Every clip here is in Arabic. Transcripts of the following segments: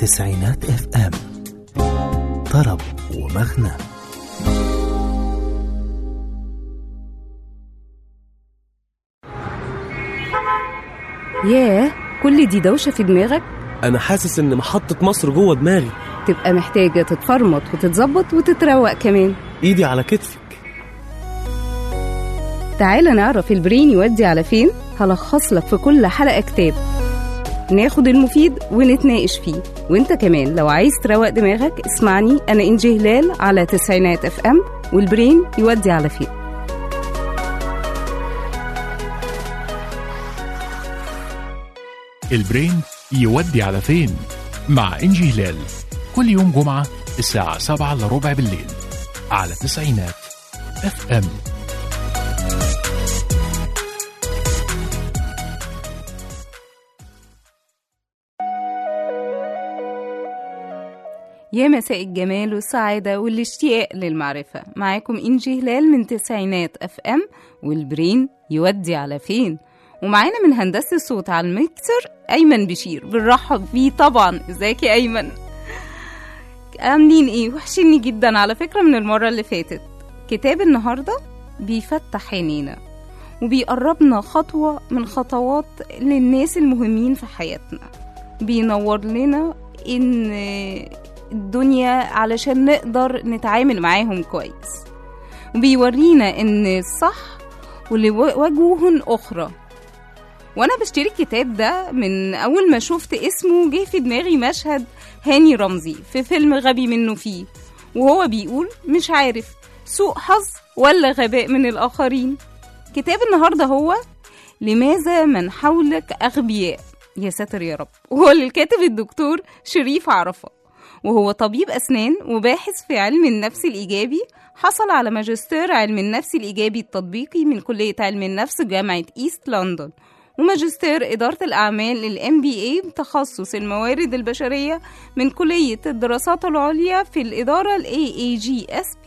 تسعينات اف ام، طرب ومغنى. ياه، كل دي دوشة في دماغك؟ أنا حاسس إن محطة مصر جوه دماغي. تبقى محتاجة تتفرمط وتتظبط وتتروق كمان. إيدي على كتفك. تعالى نعرف البرين يودي على فين. هلخص لك في كل حلقة كتاب، ناخد المفيد ونتناقش فيه. وانت كمان لو عايز تروق دماغك اسمعني، أنا إنجي هلال على تسعينات اف ام، والبرين يودي على فين. البرين يودي على فين مع إنجي هلال، كل يوم جمعة الساعة 7:15 بالليل على تسعينات اف ام. يا مساء الجمال والسعادة والاشتياق للمعرفة، معاكم إنجي هلال من تسعينات اف ام، والبرين يودي على فين. ومعانا من هندسة الصوت على الميكسر أيمن بشير، بنرحب بيه طبعا. ازيك يا أيمن؟ عاملين ايه؟ وحشني جدا على فكرة من المرة اللي فاتت. كتاب النهاردة بيفتح عينينا وبيقربنا خطوة من خطوات للناس المهمين في حياتنا، بينور لنا إن الدنيا علشان نقدر نتعامل معاهم كويس، وبيورينا إن الصح ولوجوه أخرى. وأنا بشتري الكتاب ده من أول ما شفت اسمه جه في دماغي مشهد هاني رمزي في فيلم غبي منه فيه، وهو بيقول مش عارف سوء حظ ولا غباء من الآخرين. كتاب النهاردة هو لماذا من حولك أغبياء، يا ساتر يا رب، وهو للكاتب الدكتور شريف عرفة، وهو طبيب أسنان وباحث في علم النفس الإيجابي. حصل على ماجستير علم النفس الإيجابي التطبيقي من كلية علم النفس جامعة إيست لندن، وماجستير إدارة الأعمال الMBA بتخصص الموارد البشرية من كلية الدراسات العليا في الإدارة AAGSP،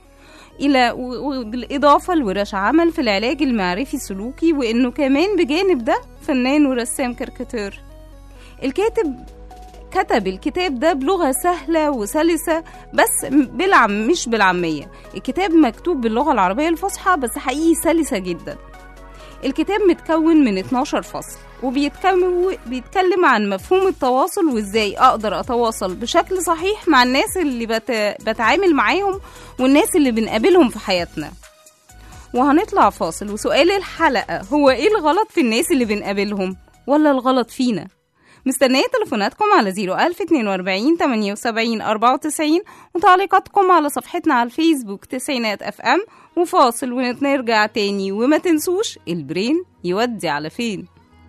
بالإضافة لورش عمل في العلاج المعرفي السلوكي، وإنه كمان بجانب ده فنان ورسام كاريكاتير. الكاتب كتب الكتاب ده بلغة سهلة وسلسة، بس مش بالعامية. الكتاب مكتوب باللغة العربية الفصحى بس حقيقي سلسة جدا. الكتاب متكون من 12 فصل، وبيتكلم عن مفهوم التواصل وإزاي أقدر أتواصل بشكل صحيح مع الناس اللي بتعامل معاهم والناس اللي بنقابلهم في حياتنا. وهنطلع فاصل، وسؤال الحلقة هو إيه الغلط في الناس اللي بنقابلهم ولا الغلط فينا؟ مستنية تليفوناتكم على 01042 78 94 وتعليقاتكم على صفحتنا على الفيسبوك تسعينات اف ام. وفاصل ونرجع تاني، وما تنسوش البرين يودي على فين.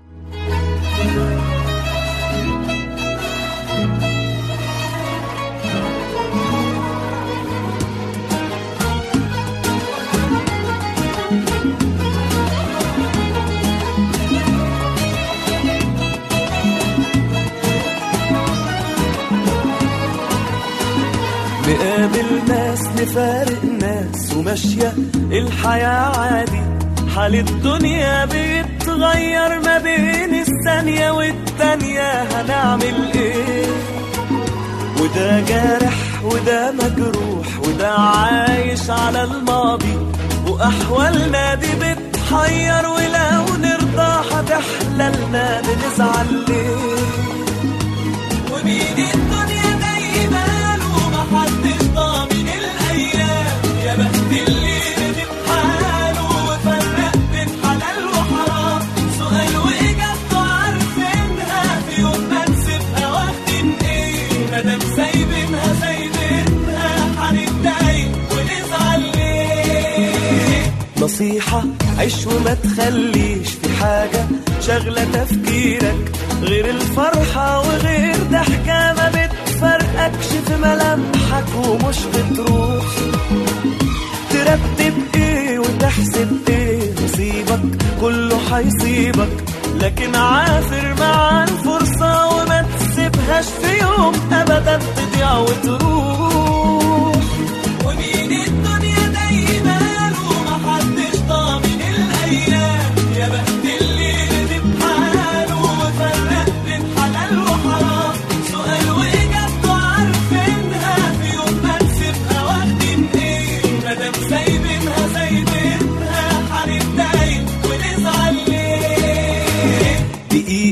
نقابل ناس نفارق ناس وماشية الحياة عادي، حال الدنيا بيتغير ما بين الثانية والتانية. هنعمل ايه؟ وده جارح وده مجروح وده عايش على الماضي، وأحوالنا دي بتحير، ولو نرضى هتحللنا بنزعل ليه؟ ومين الدنيا دايما محدش ضامن الأيام، يا بخت اللي ندم حاله وفرق بين حلال وحرام. سؤال وإجابته عارفينها، في يوم ما نسيبها واخدين إيه؟ مادام سايبينها هنتضايق ونزعل ليه؟ نصيحة عيش وما تخليش في حاجة شغلة تفكيرك غير الفرحة وغير ضحكة ما بتفرقكش في ملامحك ومش بتروح. ترتب ايه وتحسب ايه؟ نصيبك كله حيصيبك، لكن عافر مع الفرصة وما تسيبهاش في يوم أبدا تضيع وتروح. ومين الدنيا دايما ومحدش ضامن الأيام، يا بخت اللي ندم حاله وفرق بين حلال وحرام. سؤال وإيه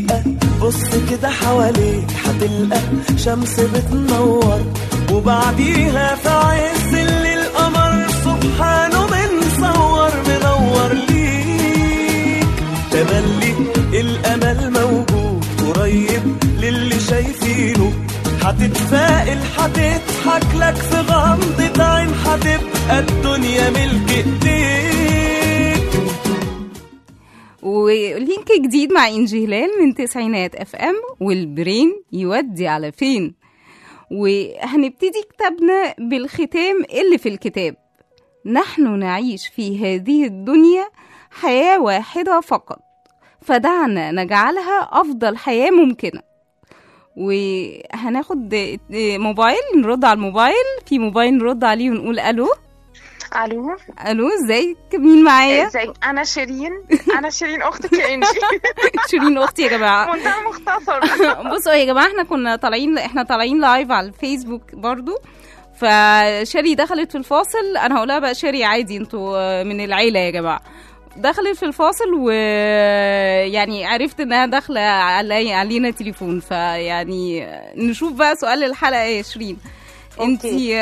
دقيقة بص كده حواليك هتلقى شمس بتنور، وبعديها في عز الليل القمر سبحانه منصور منور ليك. تملي الأمل موجود قريب للي شايفينه، هتتفائل هتضحك لك في غمضة عين، هتبقى الدنيا ملك ايديك. ولينك جديد مع إنجي هلال من تسعينات FM والبرين يودي على فين. وهنبتدي كتابنا بالختام اللي في الكتاب: نحن نعيش في هذه الدنيا حياة واحدة فقط، فدعنا نجعلها أفضل حياة ممكنة. وهناخد موبايل، نرد على الموبايل، في موبايل نرد عليه ونقول ألو. الو ازيك؟ مين معايا؟ ازيك؟ انا شيرين اختك يا انجي. شيرين اختي يا جماعه. منتهى مختصر. بصوا يا جماعه، احنا طالعين لايف على الفيسبوك برضو، فشيري دخلت في الفاصل. انا هقولها بقى شيري عادي، انتوا من العيله يا جماعه. دخلت في الفاصل ويعني عرفت انها داخله علينا تليفون، فيعني نشوف بقى سؤال الحلقه يا شيرين. انتي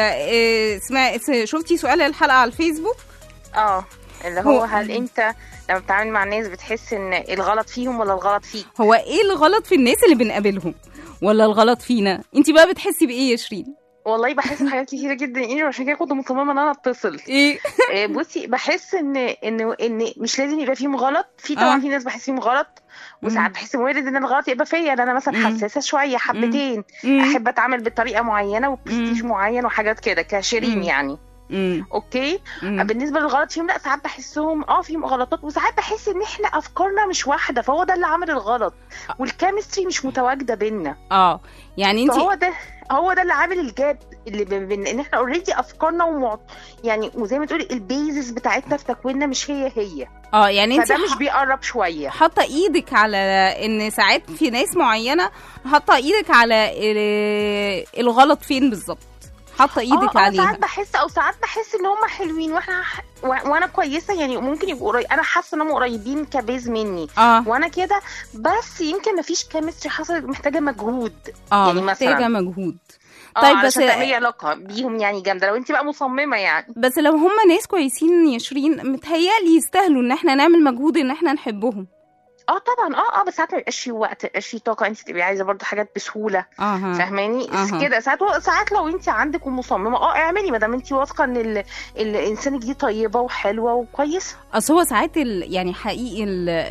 شفتي سؤال الحلقة على الفيسبوك؟ اللي هو هل انت لما بتتعامل مع الناس بتحس ان الغلط فيهم ولا الغلط فيك؟ هو ايه الغلط في الناس اللي بنقابلهم ولا الغلط فينا؟ انتي بقى بتحسي بايه يا شيرين؟ والله بحس بحاجات كتيرة جدا إيه، وعشان كده كنت مصممة ان انا اتصل. ايه؟ بصي، بحس ان مش لازم يبقى فيهم غلط، في طبعا في ناس بحس فيهم غلط، وساعات بحس وارد ان الغلط يبقى فيا، انا مثلا حساسه شويه حبتين، احب اتعامل بطريقه معينه وبرستيج معين وحاجات كده كشيرين يعني. اوكي. بالنسبه للغلط فيهم، لا ساعات بحسهم فيهم غلطات، وساعات بحس ان احنا افكارنا مش واحده، فهو ده اللي عامل الغلط، والكيمستري مش متواجده بينا. يعني انت هو ده اللي عامل الجاب اللي بين ان احنا اوريدي افكارنا يعني وزي ما تقولي البيزس بتاعتنا في تكويننا مش هي يعني انت فده مش بيقرب شويه. حاطه ايدك على ان ساعات في ناس معينه حاطه ايدك على الغلط فين بالظبط، حاطه ايدك عليها. ساعات بحس ان هم حلوين وانا كويسه، يعني ممكن يبقوا انا حاسه انهم قريبين كبيز مني وانا كده، بس يمكن مفيش كيمستري حصلت، محتاجه مجهود. يعني محتاجه مجهود. طيب بس تعملي علاقه بيهم يعني جامده لو انت بقى مصممه يعني. بس لو هم ناس كويسين يا شيرين، متهيألي يستاهلوا ان احنا نعمل مجهود ان احنا نحبهم. طبعا بس ساعات ما يبقاش في وقت، ما يبقاش في طاقه، انت تبقي عايزه برضو حاجات بسهوله. فاهماني كده؟ ساعات لو انت عندك ومصممه اعملي، ما دام انت واثقه ان الانسان دي طيبه وحلوه وكويسه. اصل هو ساعات يعني حقيقي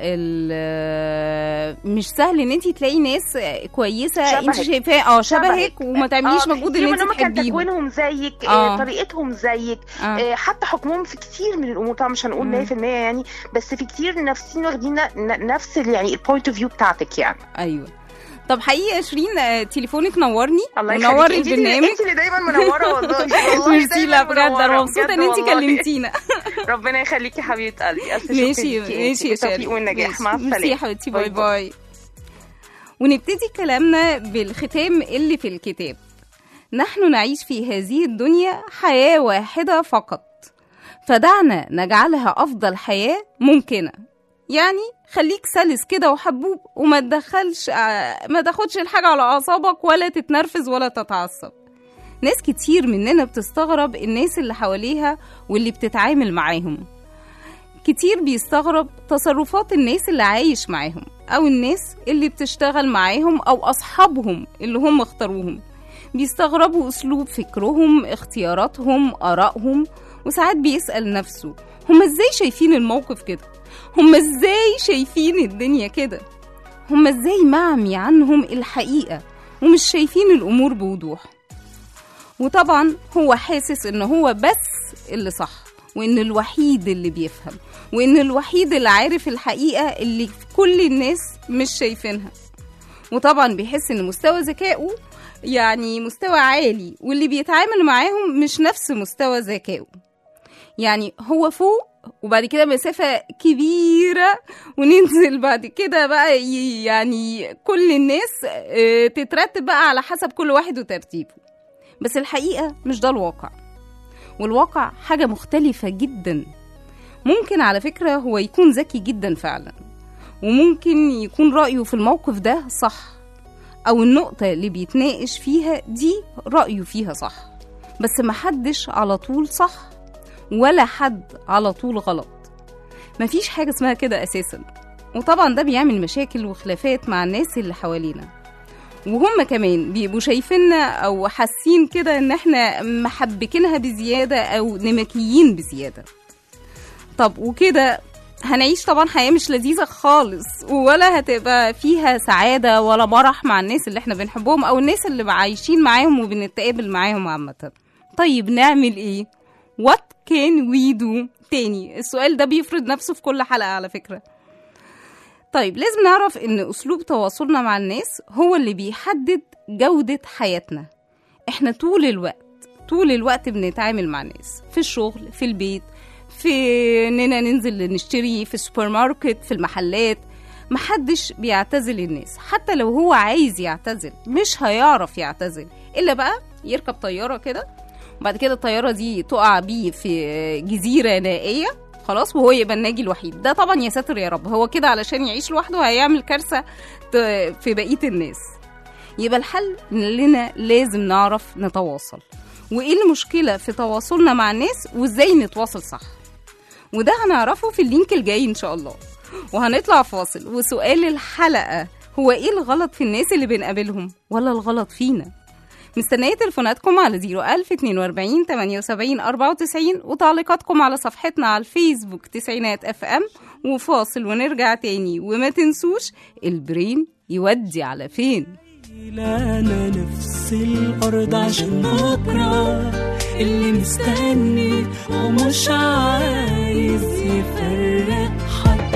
مش سهل ان انت تلاقي ناس كويسه انت شايفاه شبهك وما تعمليش مجهود ان انت تحبيهم. تكوينهم زيك، طريقتهم زيك، حتى حكمهم في كتير من الامور. طبعا مش هنقول 100% يعني، بس في كتير نفسين واخدين نفس يعني البوينت اوف فيو بتاعتك يعني. ايوه. طب حقيقي يا شيرين تليفونك نورني ونور البرنامج. انت اللي دايما منوره والله. ميرسي. لا بجد انا مبسوطه ان انت كلمتينا. ربنا يخليكي حبيبه قلبي. ماشي يا شيرين، والنجاح. مع السلامه. ميرسي يا حبيبتي. باي. ونبتدي كلامنا بالختام اللي في الكتاب: نحن نعيش في هذه الدنيا حياه واحده فقط، فدعنا نجعلها افضل حياه ممكنه. يعني خليك سلس كده وحبوب، وما تاخدش الحاجة على أعصابك، ولا تتنرفز ولا تتعصب. ناس كتير مننا بتستغرب الناس اللي حواليها واللي بتتعامل معاهم. كتير بيستغرب تصرفات الناس اللي عايش معاهم، أو الناس اللي بتشتغل معاهم، أو أصحابهم اللي هم اختاروهم. بيستغربوا أسلوب فكرهم، اختياراتهم، آرائهم. وساعات بيسأل نفسه: هم ازاي شايفين الموقف كده؟ هم ازاي شايفين الدنيا كده؟ هم ازاي معمي عنهم الحقيقة ومش شايفين الأمور بوضوح؟ وطبعا هو حاسس ان هو بس اللي صح، وان الوحيد اللي بيفهم، وان الوحيد اللي عارف الحقيقة اللي كل الناس مش شايفينها. وطبعا بيحس ان مستوى ذكائه يعني مستوى عالي، واللي بيتعامل معاهم مش نفس مستوى ذكائه. يعني هو فوق وبعد كده مسافة كبيرة، وننزل بعد كده بقى يعني كل الناس تترتب بقى على حسب كل واحد وترتيبه. بس الحقيقة مش ده الواقع، والواقع حاجة مختلفة جدا. ممكن على فكرة هو يكون ذكي جدا فعلا، وممكن يكون رأيه في الموقف ده صح، أو النقطة اللي بيتناقش فيها دي رأيه فيها صح، بس محدش على طول صح ولا حد على طول غلط. مفيش حاجة اسمها كده أساسا، وطبعا ده بيعمل مشاكل وخلافات مع الناس اللي حوالينا، وهم كمان بيبقوا شايفيننا أو حاسين كده إن احنا محبكينها بزيادة أو نمكيين بزيادة. طب وكده هنعيش طبعا حياة مش لذيذة خالص، ولا هتبقى فيها سعادة ولا مرح مع الناس اللي احنا بنحبهم أو الناس اللي عايشين معاهم وبنتقابل معاهم عامة. طيب نعمل ايه؟ What can we do؟ تاني السؤال ده بيفرض نفسه في كل حلقة على فكرة. طيب لازم نعرف ان أسلوب تواصلنا مع الناس هو اللي بيحدد جودة حياتنا. احنا طول الوقت بنتعامل مع الناس، في الشغل، في البيت، في اننا ننزل نشتري في السوبر ماركت، في المحلات. محدش بيعتزل الناس، حتى لو هو عايز يعتزل مش هيعرف يعتزل إلا بقى يركب طيارة كده، وبعد كده الطيارة دي تقع بيه في جزيرة نائية خلاص، وهو يبقى الناجي الوحيد. ده طبعا يا ساتر يا رب، هو كده علشان يعيش لوحده هيعمل كارثة في بقية الناس. يبقى الحل إننا لازم نعرف نتواصل، وإيه المشكلة في تواصلنا مع الناس وإزاي نتواصل صح، وده هنعرفه في اللينك الجاي إن شاء الله. وهنطلع فاصل، وسؤال الحلقة هو إيه الغلط في الناس اللي بنقابلهم ولا الغلط فينا؟ مستنية تليفوناتكم على 01042 78 94 وتعليقاتكم على صفحتنا على الفيسبوك تسعينات FM. وفاصل ونرجع تاني، وما تنسوش البرين يودي على فين. أنا نفس الأرض عشان بكرة اللي مستني ومش عايز يفرق حد.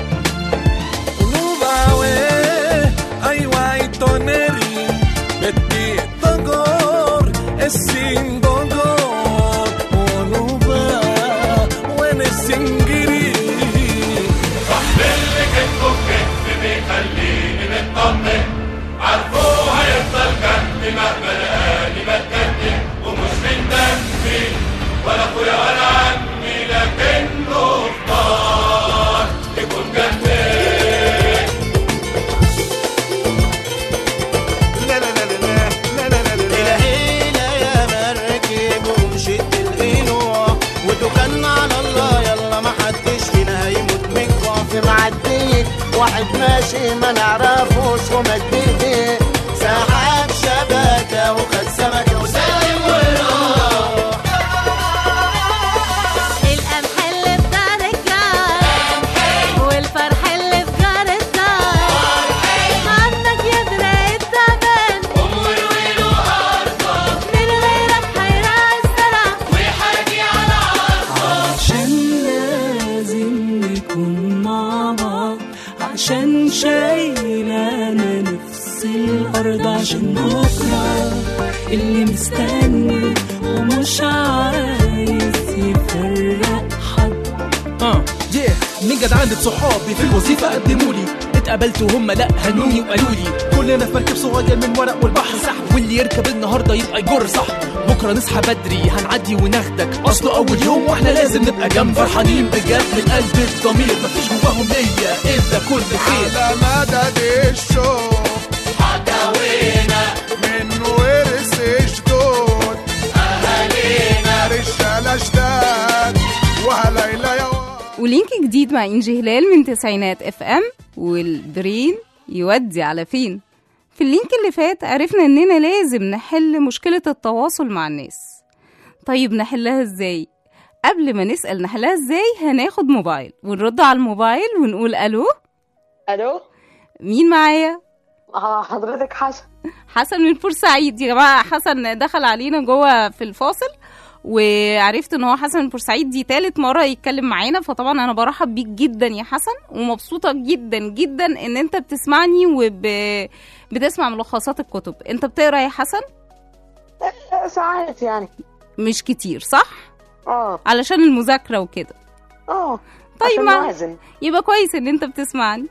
قلوب أيوة يتونري بدي تجار السين دجار قلوبا وين السنجري صاحب اللي كتبه بكتب بيخليني مطمن، عارفه هيفضل جنبي مهما لقاني بتكتب، ومش من دمي ولا اخويا ولا عمي، لكنه اختار يكون جنبي. لا لا لا لا لا لا لا لا هيلا يا مركب ومشيت القنوع وتوكلنا على الله، يلا ما حدش فينا هيموت من الجوع. في معديك واحد ماشي ما نعرفوش ومد ايديه، سحب شبكة وخد سمكة وسالم وراح. القمح اللي في دار الجار والفرح اللي في جار الدار، عنك يدري التمن أمور ويلو أرضك، من غيرك هيرعى الزرع ويحاجي على عرضك. عشان لازم نكون مع بعض، عشان شايلانا نفس الأرض، عشان بكرة اللي مستني ومش عايز يفرق حد. من جد عندي صحابي في الوظيفة قدمولي، اتقابلت وهم لا هنوني وقالوا لي كلنا في مركب صغير من ورق والبحر سحب، واللي يركب النهارده يبقى يجر صح، بكره نصحى بدري هنعدي وناخدك، اصله اول يوم واحنا لازم نبقى جنب، فرحانين بجد من قلب الضمير، مفيش جواهم ليا الا كل خير. على مدد الشوق حكاوينا من ورث جدود اهالينا، رجاله جداد وهليله يا ولينك جديد مع إنجي هلال من تسعينات FM والبرين يودي على فين. في اللينك اللي فات عرفنا إننا لازم نحل مشكلة التواصل مع الناس. طيب نحلها إزاي؟ قبل ما نسأل نحلها إزاي هناخد موبايل ونرد على الموبايل ونقول ألو. الو، مين معايا؟ حضرتك حسن من بورسعيد. يا جماعة حسن دخل علينا جوه في الفاصل، وعرفت ان هو حسن من بورسعيد دي تالت مرة يتكلم معانا، فطبعا انا برحب بيك جدا يا حسن، ومبسوطة جدا جدا ان انت بتسمعني وبتسمع ملخصات الكتب. انت بتقرا يا حسن؟ ساعات يعني مش كتير صح؟ علشان المذاكرة وكده. طيب ما يبقى كويس ان انت بتسمعني.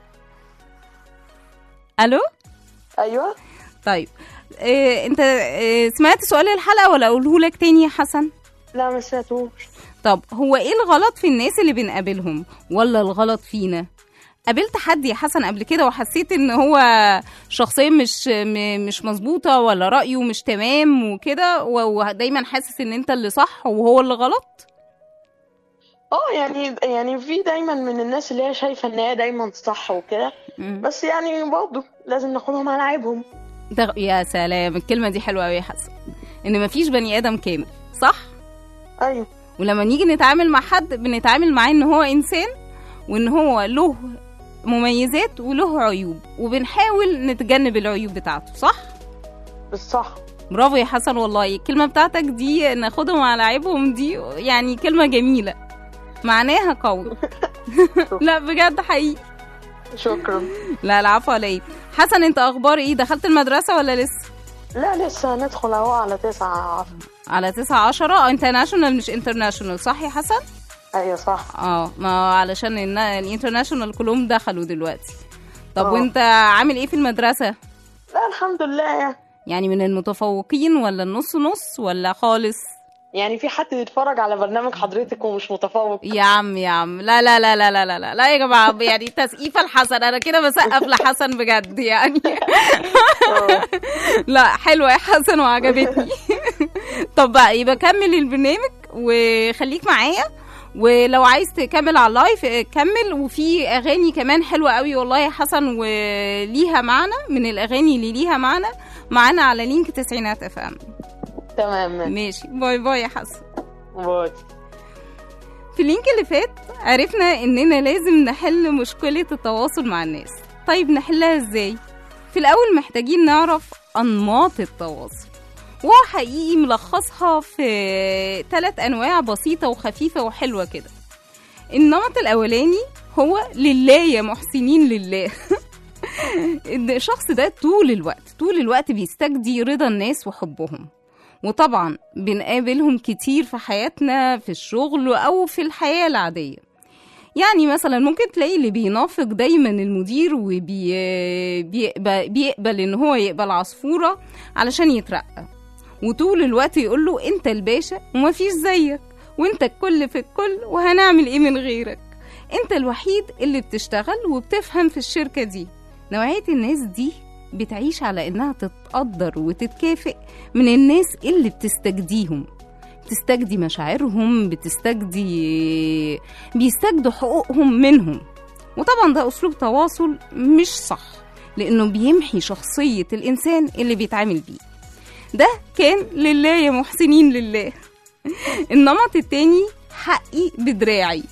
الو. ايوه. طيب انت سمعت سؤال الحلقة ولا اقوله لك تاني يا حسن؟ لا ما سمعتوش. طب هو ايه الغلط في الناس اللي بنقابلهم ولا الغلط فينا؟ قابلت حد يا حسن قبل كده وحسيت ان هو شخصيا مش مظبوطه ولا رايه مش تمام وكده، ودايما حاسس ان انت اللي صح وهو اللي غلط؟ يعني في دايما من الناس اللي هي شايفه ان هي دايما صح وكده، بس يعني برضه لازم ناخدهم على عيبهم. يا سلام، الكلمه دي حلوه قوي يا حسن، ان مفيش بني ادم كامل، صح؟ ايوه. ولما نيجي نتعامل مع حد بنتعامل معاه ان هو انسان، وان هو له مميزات وله عيوب، وبنحاول نتجنب العيوب بتاعته، صح؟ بالصح. برافو يا حسن، والله الكلمة بتاعتك دي ناخدهم على عيبهم دي يعني كلمة جميلة معناها قوي. لا بجد حقيقي. شكرا. لا العفو على ايه. حسن انت اخبار ايه، دخلت المدرسة ولا لسه؟ لا لسه، هندخل اهو على 9/10. على 9/10 انترناشونال مش انترناشونال، صح يا حسن؟ ايوه صح. ما علشان الانترناشونال كلهم دخلوا دلوقتي. طب وانت عامل ايه في المدرسة؟ لا الحمد لله. يعني من المتفوقين ولا النص نص ولا خالص؟ يعني في حد يتفرج على برنامج حضرتك ومش متفوق؟ يا عم لا لا لا لا لا لا لا يا جماعة، يعني تسقيفة لحسن، انا كده بسقف لحسن بجد يعني. لا حلوة يا حسن وعجبتني. طب بقى يبقى كمل البرنامج وخليك معايا، ولو عايز تكمل على اللايف كمل، وفي اغاني كمان حلوه قوي والله يا حسن وليها معنى، من الاغاني اللي ليها معانا على لينك تسعينات FM. تمام ماشي، باي باي يا حسن. باي. في اللينك اللي فات عرفنا اننا لازم نحل مشكله التواصل مع الناس. طيب نحلها ازاي؟ في الاول محتاجين نعرف انماط التواصل، وهو حقيقي ملخصها في 3 أنواع بسيطة وخفيفة وحلوة كده. النمط الأولاني هو لله يا محسنين لله. الشخص ده طول الوقت بيستجدي رضا الناس وحبهم، وطبعا بنقابلهم كتير في حياتنا في الشغل أو في الحياة العادية. يعني مثلا ممكن تلاقي اللي بينافق دايما المدير وبيقبل ان هو يقبل عصفورة علشان يترقى، وطول الوقت يقول له انت الباشا ومفيش زيك، وانت الكل في الكل، وهنعمل ايه من غيرك، انت الوحيد اللي بتشتغل وبتفهم في الشركة دي. نوعية الناس دي بتعيش على انها تتقدر وتتكافئ من الناس اللي بتستجديهم، بتستجدي مشاعرهم، بيستجدوا حقوقهم منهم. وطبعا ده اسلوب تواصل مش صح، لانه بيمحي شخصية الانسان اللي بيتعامل بيه. ده كان لله يا محسنين لله. النمط التاني حقي بدراعي.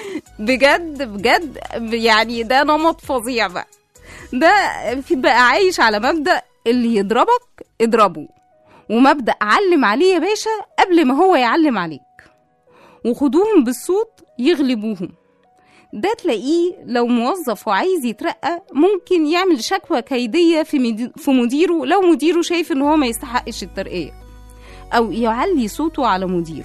بجد يعني ده نمط فظيع بقى. ده بقى عايش على مبدأ اللي يضربك اضربه، ومبدأ علم عليه يا باشا قبل ما هو يعلم عليك، وخدوهم بالصوت يغلبوهم. ده تلاقيه لو موظف وعايز يترقى ممكن يعمل شكوى كيدية في مديره لو مديره شايف ان هو ما يستحقش الترقية، او يعلي صوته على مديره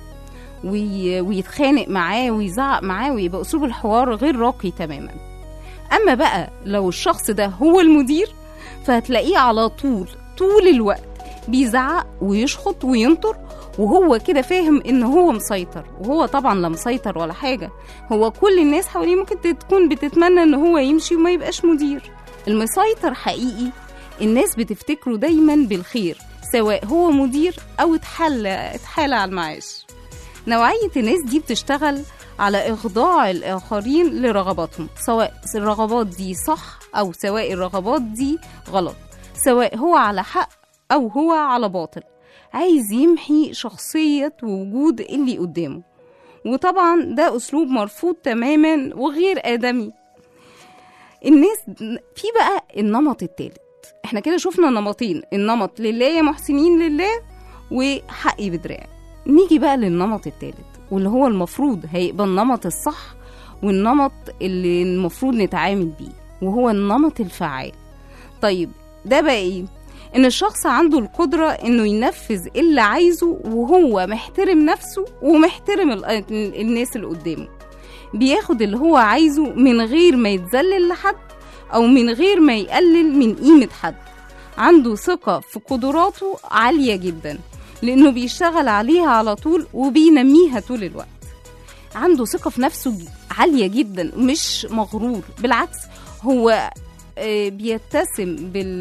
ويتخانق معاه ويزعق معاه، ويبقى اسلوب الحوار غير راقي تماما. اما بقى لو الشخص ده هو المدير فهتلاقيه على طول الوقت بيزعق ويشخط وينطر، وهو كده فاهم ان هو مسيطر، وهو طبعا لا مسيطر ولا حاجة. هو كل الناس حواليه ممكن تكون بتتمنى ان هو يمشي وما يبقاش مدير. المسيطر حقيقي الناس بتفتكره دايما بالخير، سواء هو مدير او اتحال على المعاش. نوعية الناس دي بتشتغل على إخضاع الآخرين لرغباتهم، سواء الرغبات دي صح أو سواء الرغبات دي غلط، سواء هو على حق أو هو على باطل. عايز يمحي شخصية ووجود اللي قدامه، وطبعا ده أسلوب مرفوض تماما وغير آدمي. الناس في بقى النمط الثالث. احنا كده شفنا نمطين، النمط لله يا محسنين لله وحقي بدراعي. نيجي بقى للنمط الثالث، واللي هو المفروض هيبقى النمط الصح والنمط اللي المفروض نتعامل بيه، وهو النمط الفعال. طيب ده بقى ايه؟ ان الشخص عنده القدرة انه ينفذ اللي عايزه وهو محترم نفسه ومحترم الناس اللي قدامه، بياخد اللي هو عايزه من غير ما يتذلل لحد او من غير ما يقلل من قيمة حد. عنده ثقة في قدراته عالية جدا لانه بيشتغل عليها على طول وبينميها طول الوقت. عنده ثقة في نفسه عالية جدا، مش مغرور، بالعكس هو بيتسم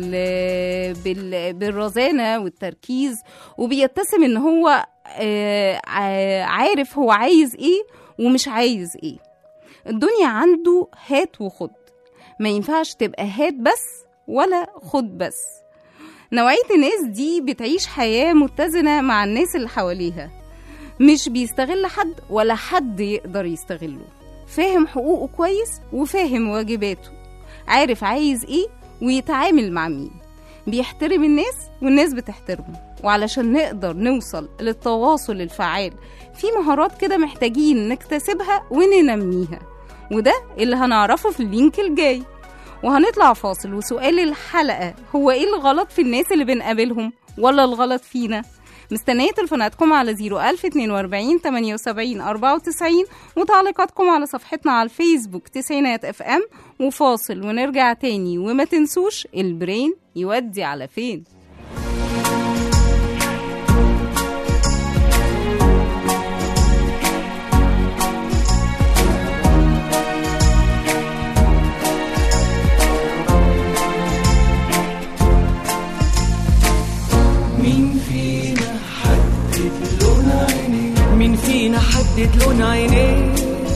بالرزانة والتركيز، وبيتسم ان هو عارف هو عايز ايه ومش عايز ايه. الدنيا عنده هات وخد، ما ينفعش تبقى هات بس ولا خد بس. نوعية الناس دي بتعيش حياة متزنة مع الناس اللي حواليها، مش بيستغل حد ولا حد يقدر يستغله، فاهم حقوقه كويس وفاهم واجباته، عارف عايز ايه ويتعامل مع مين، بيحترم الناس والناس بتحترمه. وعلشان نقدر نوصل للتواصل الفعال في مهارات كده محتاجين نكتسبها وننميها، وده اللي هنعرفه في اللينك الجاي. وهنطلع فاصل، وسؤال الحلقة هو ايه الغلط في الناس اللي بنقابلهم ولا الغلط فينا؟ مستنية تليفوناتكم على 01042 78 94 وتعليقاتكم على صفحتنا على الفيسبوك تسعينات اف ام. وفاصل ونرجع تاني، وما تنسوش البرين يودي على فين. مين فينا حدد لون عينيه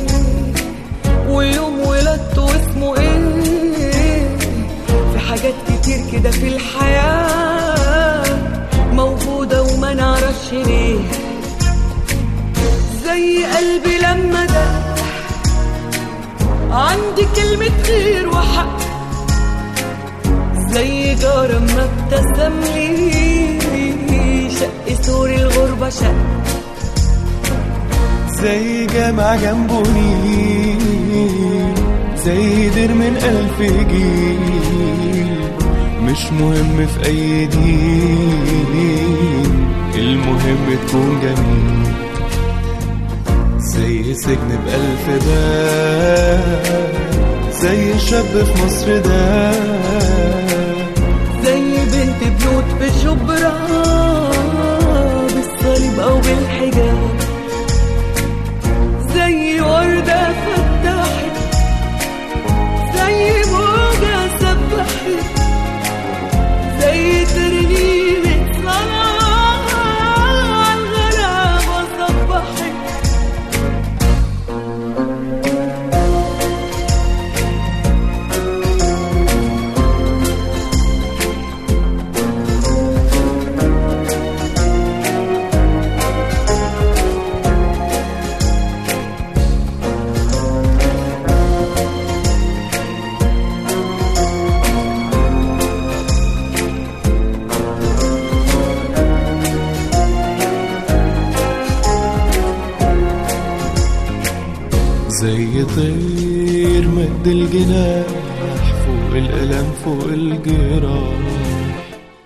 ويوم ولادته اسمه ايه؟ في حاجات كتير كده في الحياة موجودة وما نعرفش ليه، زي قلبي لما ده عندي كلمة خير وحق، زي جارة ما ابتسم لي شق سور الغربة شق، زي جامع جنبه نيل، زي دير من 1000 جيل، مش مهم في أي دين، المهم تكون جميل، زي سجن ب1000 باب، زي شاب في مصر ده، زي بنت بيوت في شبرا بالصليب أو بالحجاب، زي وردة فتحت، زي موجة سبحت، زي ترنيمة صلاة عالغرابة صبحت. زي طير مد الجناح فوق الألم فوق الجراح.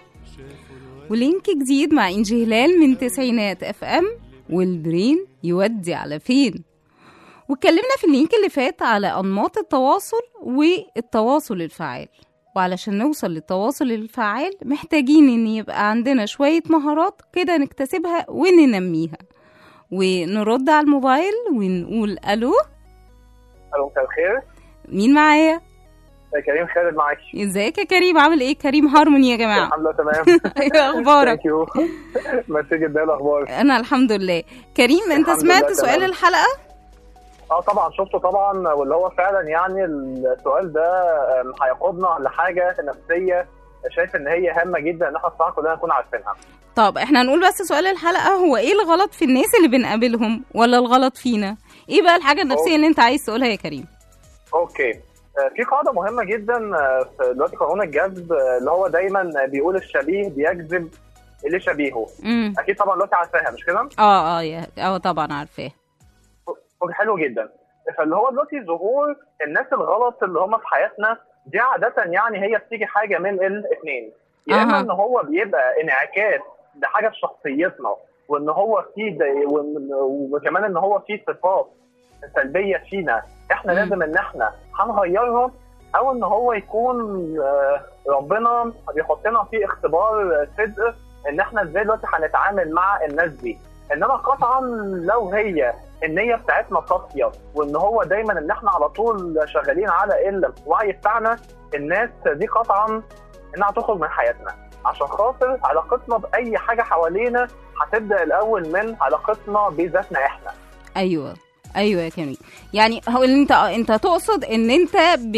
ولينك جديد مع إنجي هلال من تسعينات اف ام، والبرين يودي على فين. واتكلمنا في اللينك اللي فات على أنماط التواصل والتواصل الفعال، وعلشان نوصل للتواصل الفعال محتاجين ان يبقى عندنا شوية مهارات كده نكتسبها وننميها. ونرد على الموبايل ونقول الو. الو، مساء الخير. مين معايا؟ كريم خالد معاكي. ازيك يا كريم؟ عامل ايه؟ كريم هارموني يا جماعه. الحمد لله تمام. ايه اخبارك؟ ميرسي جدا. الاخبار؟ انا الحمد لله. كريم، انت سمعت سؤال الحلقه؟ طبعا شفته طبعا، واللي هو فعلا يعني السؤال ده هيقودنا لحاجه نفسيه شايف ان هي هامه جدا ان احنا الصراحه كلنا نكون عارفينها. طب احنا هنقول بس سؤال الحلقه هو ايه الغلط في الناس اللي بنقابلهم ولا الغلط فينا؟ ايه بقى الحاجه النفسيه اللي انت عايز تقولها يا كريم؟ اوكي، في قاعده مهمه جدا في دلوقتي قانون الجذب، اللي هو دايما بيقول الشبيه بيجذب اللي شبيهه. اكيد طبعا دلوقتي عارفاها مش كده؟ طبعا عارفاه. حلو جدا. فاللي هو دلوقتي ظهور الناس الغلط اللي هم في حياتنا دي عاده يعني هي بتيجي حاجه من الاثنين، يا اما ان هو بيبقى انعكاس لحاجه في شخصيتنا، وان هو فيه وكمان ان هو فيه صفات سلبيه فينا احنا لازم ان احنا هنغيرها، او ان هو يكون ربنا بيحطنا في اختبار صدق ان احنا ازاي دلوقتي هنتعامل مع الناس دي. انما قطعا لو هي النيه بتاعتنا صافيه وان هو دايما ان احنا على طول شغالين على الوعي بتاعنا، الناس دي قطعا انها تخرج من حياتنا، عشان خاطر علاقتنا باي حاجه حوالينا هتبدا الاول من علاقتنا بذاتنا احنا. ايوه يا كريم، يعني هو انت تقصد ان انت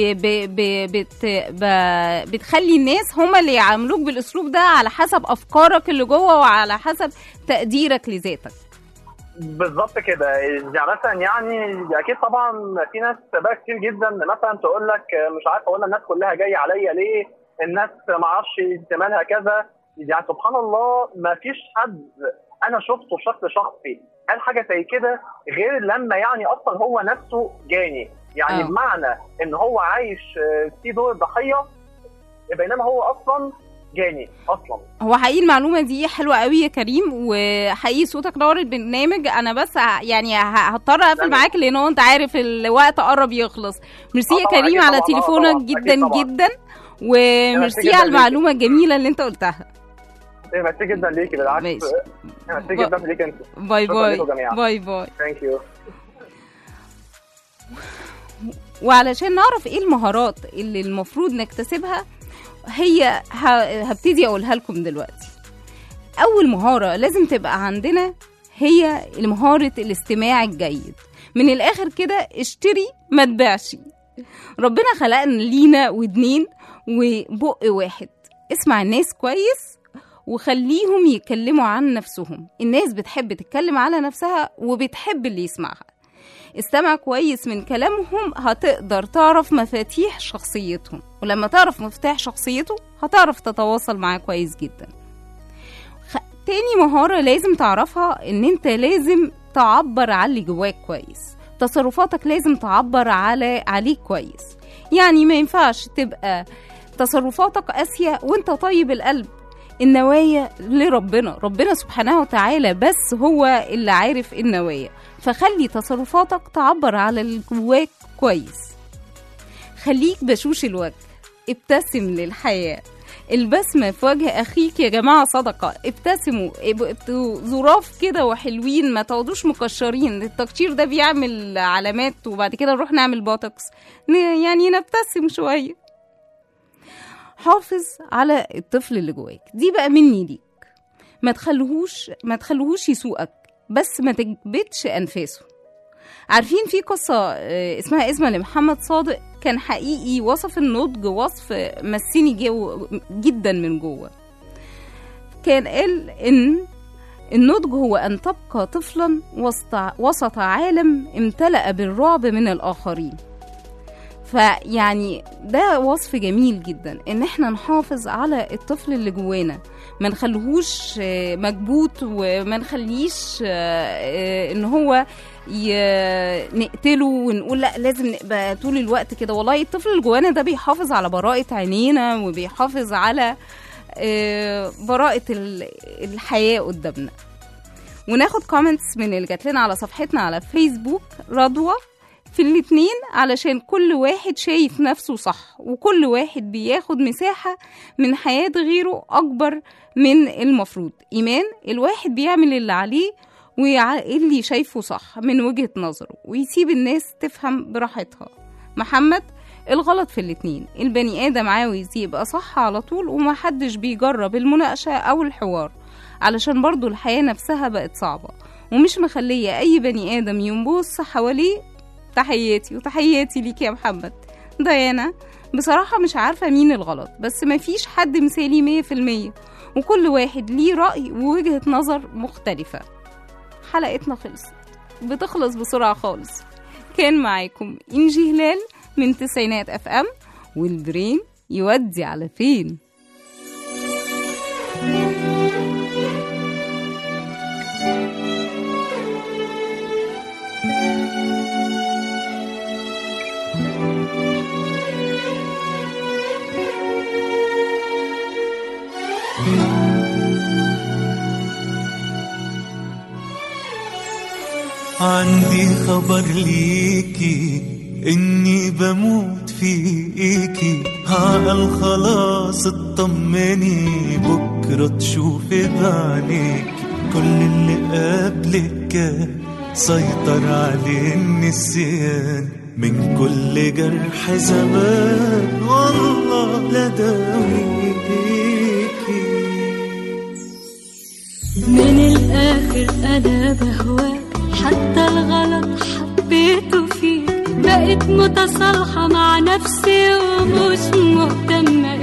بتخلي الناس هما اللي يعاملوك بالاسلوب ده على حسب افكارك اللي جوه وعلى حسب تقديرك لذاتك. بالظبط كده. يعني مثلا يعني اكيد طبعا في ناس بقى كتير جدا مثلا تقول لك مش عارفه ولا الناس كلها جايه عليا ليه، الناس ما اعرفش مالها كذا. يعني سبحان الله ما فيش حد انا شفته بشكل شخصي قال حاجه زي كده غير لما يعني اصلا هو نفسه جاني، يعني بمعنى ان هو عايش في دور الضحيه بينما هو اصلا جاني اصلا. هو حقيقي المعلومه دي حلوه قوي يا كريم، وحقيقي صوتك نور البرنامج. انا بس يعني هضطر اقفل معاك لان انت عارف الوقت قرب يخلص. ميرسي يا كريم على تليفونك جدا جدا، وميرسي على المعلومه الجميله اللي انت قلتها. ميرسي جدا ليكي، بالعكس ميرسي جدا ليك انت. باي باي باي باي. ثانك يو. وعلشان نعرف ايه المهارات اللي المفروض نكتسبها هي هبتدي اقولها لكم دلوقتي. اول مهارة لازم تبقى عندنا هي مهارة الاستماع الجيد. من الاخر كده اشتري ما تبيعش. ربنا خلقنا لينا ودنين وبق واحد. اسمع الناس كويس وخليهم يتكلموا عن نفسهم. الناس بتحب تتكلم على نفسها وبتحب اللي يسمعها. استمع كويس من كلامهم، هتقدر تعرف مفاتيح شخصيتهم، ولما تعرف مفتاح شخصيته هتعرف تتواصل معاه كويس جدا. تاني مهارة لازم تعرفها ان انت لازم تعبر عن اللي جواك كويس. تصرفاتك لازم تعبر عليك كويس. يعني ما ينفعش تبقى تصرفاتك قاسية وانت طيب القلب. النوايا لربنا، ربنا سبحانه وتعالى بس هو اللي عارف النوايا. فخلي تصرفاتك تعبر على اللي جواك كويس. خليك بشوش الوجه، ابتسم للحياة. البسمة في وجه أخيك يا جماعة صدقة. ابتسموا، ابقوا ظراف كده وحلوين، ما تقعدوش مكشرين. التكشير ده بيعمل علامات وبعد كده نروح نعمل بوتوكس. يعني نبتسم شوية. حافظ على الطفل اللي جواك. دي بقى مني ليك. ما تخلوهوش يسوقك، بس ما تكبتش أنفاسه. عارفين في قصة اسمها لمحمد صادق، كان حقيقي وصف النضج وصف مسيني جدا من جوه. كان قال إن النضج هو أن تبقى طفلا وسط عالم امتلأ بالرعب من الآخرين. فيعني ده وصف جميل جدا ان احنا نحافظ على الطفل اللي جوانا، ما نخليهوش مكبوت وما نخليش ان هو نقتله ونقول لا لازم نبقى طول الوقت كده. والله الطفل اللي جوانا ده بيحافظ على براءة عينينا وبيحافظ على براءة الحياة قدامنا. وناخد كومنتس من اللي جات لنا على صفحتنا على فيسبوك رضوى في الاتنين، علشان كل واحد شايف نفسه صح وكل واحد بياخد مساحة من حياة غيره أكبر من المفروض. إيمان الواحد بيعمل اللي عليه واللي شايفه صح من وجهة نظره ويسيب الناس تفهم براحتها. محمد الغلط في الاتنين. البني آدم عاوز يبقى صح على طول ومحدش بيجرب المناقشة أو الحوار، علشان برضو الحياة نفسها بقت صعبة ومش مخلية أي بني آدم ينبص حواليه. تحياتي ليك يا محمد. ديانا بصراحة مش عارفة مين الغلط، بس مفيش حد مثالي 100% وكل واحد ليه رأي ووجهة نظر مختلفة. حلقتنا خلصت، بتخلص بسرعة خالص. كان معاكم إنجي هلال من تسعينات FM، والبرين يودي على فين. عندي خبر ليكي اني بموت فيكي، عقل خلاص اطمني بكرة تشوفي بعينيكي. كل اللي قبلك كان سيطر عليه النسيان من كل جرح زمان والله لا داويكي. من الآخر أنا بهواك حتى الغلط حبيته فيك، بقيت متصالحة مع نفسي ومش مهتمة